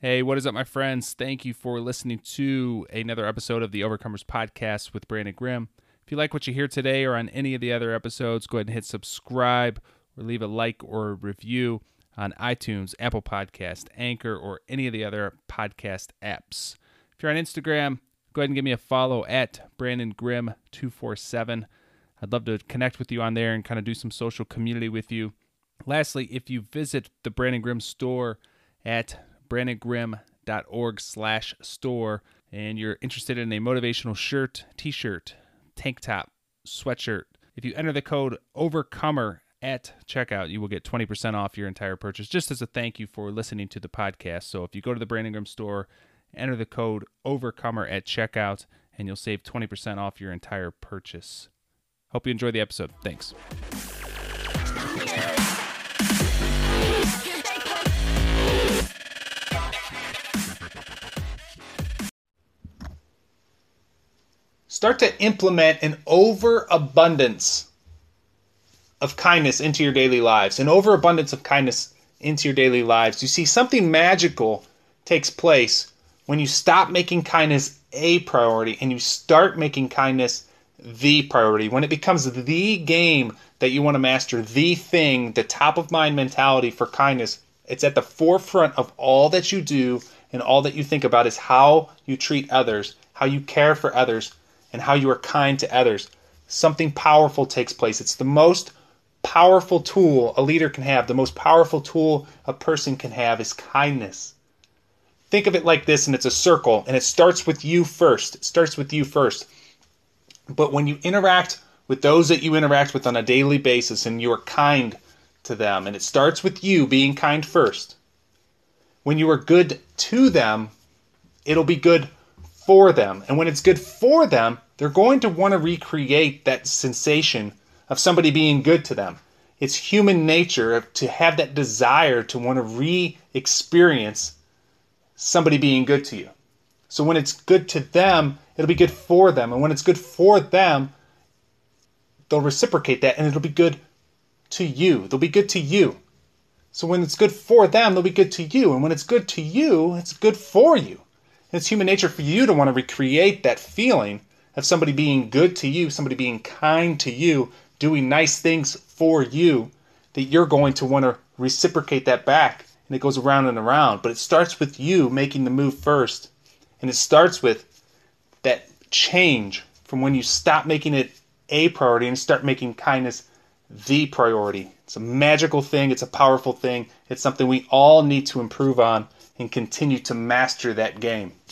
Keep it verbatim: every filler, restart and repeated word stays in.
Hey, what is up, my friends? Thank you for listening to another episode of the Overcomers Podcast with Brandon Grimm. If you like what you hear today or on any of the other episodes, go ahead and hit subscribe or leave a like or a review on iTunes, Apple Podcast, Anchor, or any of the other podcast apps. If you're on Instagram, go ahead and give me a follow at Brandon Grimm two four seven. I'd love to connect with you on there and kind of do some social community with you. Lastly, if you visit the Brandon Grimm store at brandon grimm dot org slash store and you're interested in a motivational shirt, t-shirt, tank top, sweatshirt, if you enter the code OVERCOMER at checkout, you will get twenty percent off your entire purchase, just as a thank you for listening to the podcast. So if you go to the Brandon Grimm store, enter the code OVERCOMER at checkout, and you'll save twenty percent off your entire purchase. Hope you enjoy the episode. Thanks. Start to implement an overabundance of kindness into your daily lives. An overabundance of kindness into your daily lives. You see, something magical takes place when you stop making kindness a priority and you start making kindness the priority. When it becomes the game that you want to master, the thing, the top of mind mentality for kindness, it's at the forefront of all that you do and all that you think about is how you treat others, how you care for others, and how you are kind to others. Something powerful takes place. It's the most powerful tool a leader can have. The most powerful tool a person can have is kindness. Think of it like this, and it's a circle, and it starts with you first. It starts with you first. But when you interact with those that you interact with on a daily basis, and you are kind to them, and it starts with you being kind first, when you are good to them, it'll be good for them. And when it's good for them, they're going to want to recreate that sensation of somebody being good to them. It's human nature to have that desire to want to re-experience somebody being good to you. So when it's good to them, it'll be good for them. And when it's good for them, they'll reciprocate that and it'll be good to you. They'll be good to you. So when it's good for them, they'll be good to you. And when it's good to you, it's good for you. And it's human nature for you to want to recreate that feeling of somebody being good to you, somebody being kind to you, doing nice things for you, that you're going to want to reciprocate that back. And it goes around and around. But it starts with you making the move first. And it starts with that change from when you stop making it a priority and start making kindness the priority. It's a magical thing. It's a powerful thing. It's something we all need to improve on and continue to master that game.